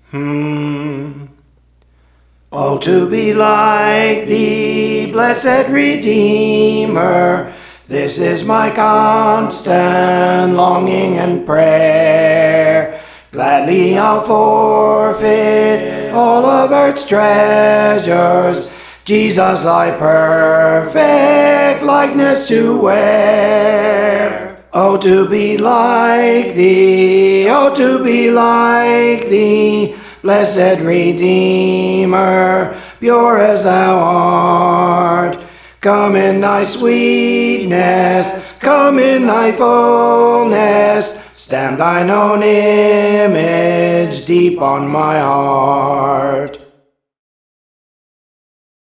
Oh, to be like thee, blessed Redeemer, this is my constant longing and prayer. Gladly I'll forfeit all of earth's treasures, Jesus, thy perfect likeness to wear. Oh, to be like thee, oh, to be like thee, blessed Redeemer, pure as thou art. Come in thy sweetness, come in thy fullness, stamp thine own image deep on my heart.